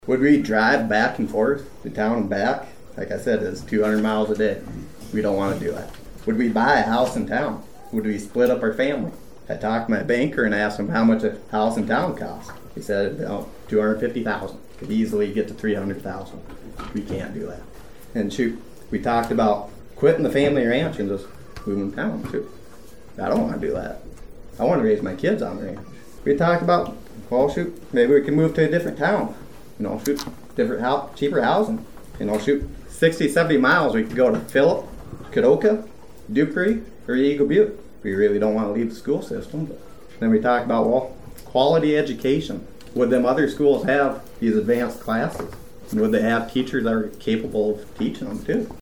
Would we drive back and forth to town and back? Like I said, it's 200 miles a day. We don't want to do that. Would we buy a house in town? Would we split up our family? I talked to my banker and asked him how much a house in town costs. He said about $250,000. Could easily get to $300,000. We can't do that. And shoot, we talked about quitting the family ranch and just moving to town too. I don't want to do that. I want to raise my kids on the ranch. We talked about, well, shoot, maybe we can move to a different town. Shoot, different cheaper housing. 60, 70 miles. We could go to Phillip, Kadoka, Dupree, or Eagle Butte. We really don't want to leave the school system. But then we talked about, well, quality education. Would them other schools have these advanced classes? And would they have teachers that are capable of teaching them too?